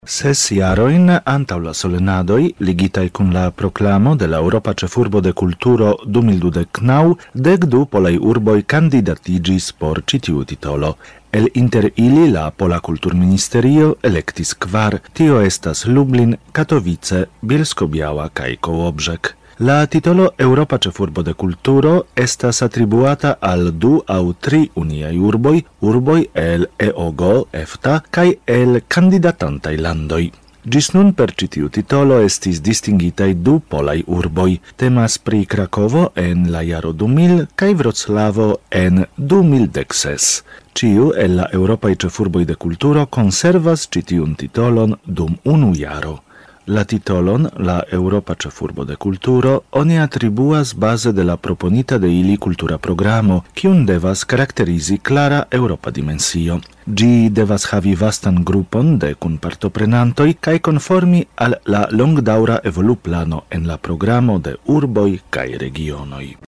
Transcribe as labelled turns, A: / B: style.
A: Ses jarojn antaŭ la solenadoj, ligitaj kun la proklamo de la Eŭropa Ĉefurbo de Kulturo 2029, 12 polaj urboj kandidatiĝis por ĉi tiu titolo. El inter ili la Pola Kulturministerio elektis 4, tio estas Lublin, Katowice, Bielsko-Biała kaj Kołobrzeg. La titolo Eŭropa Ĉefurbo de Kulturo estas atribuata al 2 aŭ 3 uniaj urboj el EOG, EFTA kaj el kandidatantaj landoj. Ĝis nun per ĉi tiu titolo estis distingitaj 2 polaj urboj. Temas pri Krakovo en la jaro 2000 kaj Vroclavo en 2016. Ĉiu el la Eŭropaj Ĉefurboj de Kulturo konservas ĉi tiun titolon dum 1 jaro. La titolon, la Eŭropa Ĉefurbo de Kulturo, oni atribuas baze de la proponita de ili kultura programo, kiun devas karakterizi klara eŭropa dimensio. Ĝi devas havi vastan grupon de kunpartoprenantoj kaj konformi al la longdaŭra evoluplano en la programo de urboj kaj regionoj.